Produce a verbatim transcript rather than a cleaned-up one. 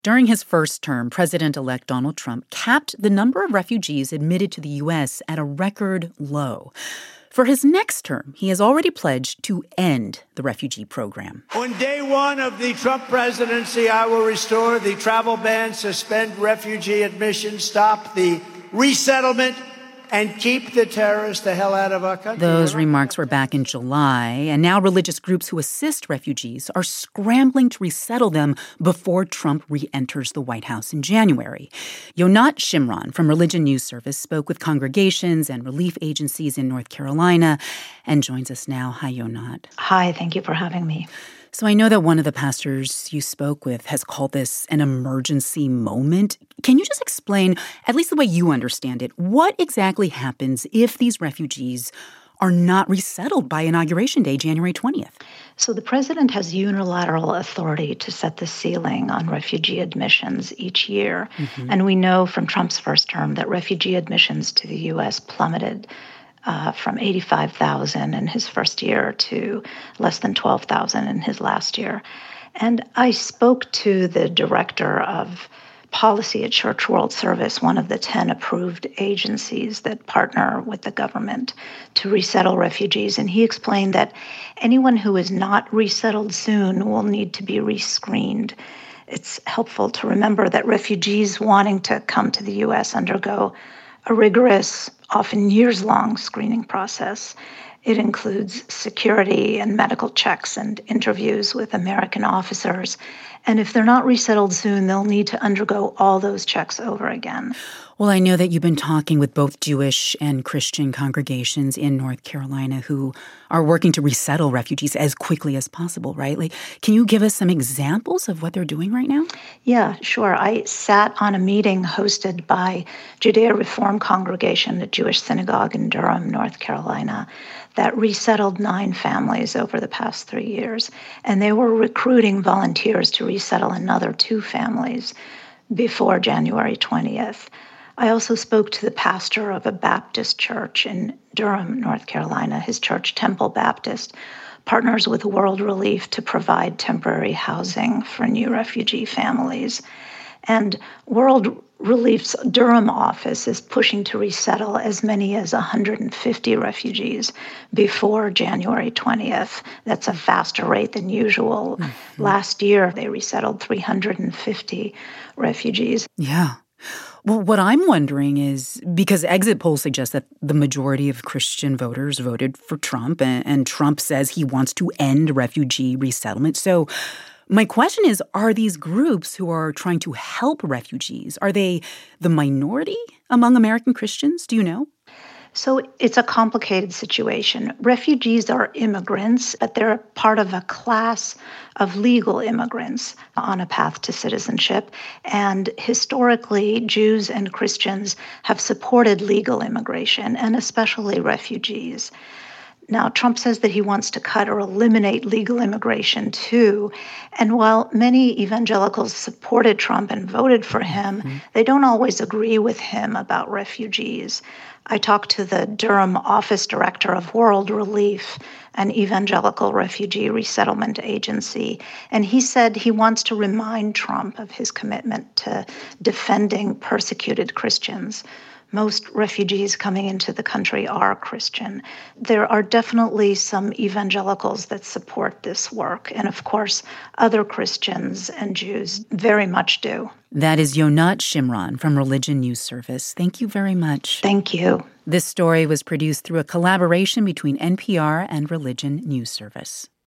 During his first term, President-elect Donald Trump capped the number of refugees admitted to the U S at a record low. For his next term, he has already pledged to end the refugee program. On day one of the Trump presidency, I will restore the travel ban, suspend refugee admissions, stop the resettlement, and keep the terrorists the hell out of our country. Those remarks were back in July, and now religious groups who assist refugees are scrambling to resettle them before Trump re-enters the White House in January. Yonat Shimron from Religion News Service spoke with congregations and relief agencies in North Carolina and joins us now. Hi, Yonat. Hi, thank you for having me. So I know that one of the pastors you spoke with has called this an emergency moment. Can you just explain, at least the way you understand it, what exactly happens if these refugees are not resettled by Inauguration Day, January twentieth? So the president has unilateral authority to set the ceiling on refugee admissions each year. Mm-hmm. And we know from Trump's first term that refugee admissions to the U S plummeted Uh, from eighty-five thousand in his first year to less than twelve thousand in his last year. And I spoke to the director of policy at Church World Service, one of the ten approved agencies that partner with the government to resettle refugees. And he explained that anyone who is not resettled soon will need to be rescreened. It's helpful to remember that refugees wanting to come to the U S undergo a rigorous, often years-long screening process. It includes security and medical checks and interviews with American officers. And if they're not resettled soon, they'll need to undergo all those checks over again. Well, I know that you've been talking with both Jewish and Christian congregations in North Carolina who are working to resettle refugees as quickly as possible, right? Like, can you give us some examples of what they're doing right now? Yeah, sure. I sat on a meeting hosted by Judea Reform Congregation, a Jewish synagogue in Durham, North Carolina, that resettled nine families over the past three years. And they were recruiting volunteers to resettle another two families before January twentieth. I also spoke to the pastor of a Baptist church in Durham, North Carolina. His church, Temple Baptist, partners with World Relief to provide temporary housing for new refugee families. And World Relief's Durham office is pushing to resettle as many as one hundred fifty refugees before January twentieth. That's a faster rate than usual. Mm-hmm. Last year, they resettled three hundred fifty refugees. Yeah. Well, what I'm wondering is, because exit polls suggest that the majority of Christian voters voted for Trump, and, and Trump says he wants to end refugee resettlement. So my question is, are these groups who are trying to help refugees, are they the minority among American Christians? Do you know? So it's a complicated situation. Refugees are immigrants, but they're part of a class of legal immigrants on a path to citizenship. And historically, Jews and Christians have supported legal immigration, and especially refugees. Now, Trump says that he wants to cut or eliminate legal immigration, too. And while many evangelicals supported Trump and voted for him, mm-hmm. they don't always agree with him about refugees. I talked to the Durham office director of World Relief, an evangelical refugee resettlement agency, and he said he wants to remind Trump of his commitment to defending persecuted Christians. Most refugees coming into the country are Christian. There are definitely some evangelicals that support this work. And of course, other Christians and Jews very much do. That is Yonat Shimron from Religion News Service. Thank you very much. Thank you. This story was produced through a collaboration between N P R and Religion News Service.